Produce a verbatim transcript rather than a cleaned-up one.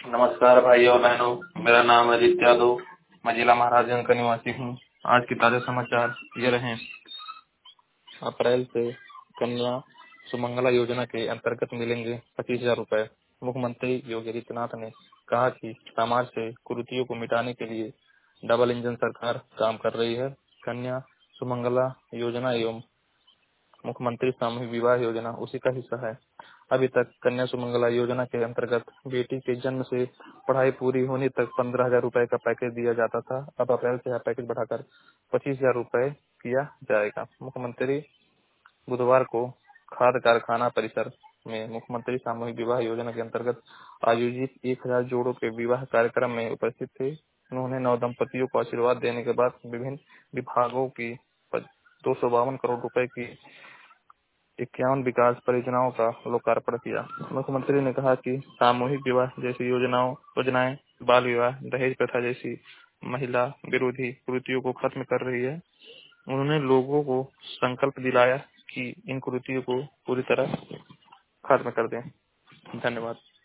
नमस्कार भाई और बहनों, मेरा नाम अजीत यादव। मैं जिला महाराजगंज का निवासी हूँ। आज के ताजा समाचार ये रहे। अप्रैल से कन्या सुमंगला योजना के अंतर्गत मिलेंगे पच्चीस हजार रूपए। मुख्यमंत्री योगी आदित्यनाथ ने कहा कि समाज से कुरीतियों को मिटाने के लिए डबल इंजन सरकार काम कर रही है। कन्या सुमंगला योजना एवं मुख्यमंत्री सामूहिक विवाह योजना उसी का हिस्सा है। अभी तक कन्या सुमंगला योजना के अंतर्गत बेटी के जन्म से पढ़ाई पूरी होने तक पंद्रह हजार रूपए का पैकेज दिया जाता था। अब अप्रैल से यह पैकेज बढ़ाकर पच्चीस हजार रूपए किया जाएगा। मुख्यमंत्री बुधवार को खाद कारखाना परिसर में मुख्यमंत्री सामूहिक विवाह योजना के अंतर्गत आयोजित एक हजार जोड़ों के विवाह कार्यक्रम में उपस्थित थे। उन्होंने नव दंपतियों को आशीर्वाद देने के बाद विभिन्न विभागों की दो सौ बावन करोड़ रुपए की इक्यावन विकास परियोजनाओं का लोकार्पण किया। मुख्यमंत्री ने कहा कि सामूहिक विवाह जैसी योजनाओं योजनाएं बाल विवाह, दहेज प्रथा जैसी महिला विरोधी कुरीतियों को खत्म कर रही है। उन्होंने लोगों को संकल्प दिलाया कि इन कुरीतियों को पूरी तरह खत्म कर दें। धन्यवाद।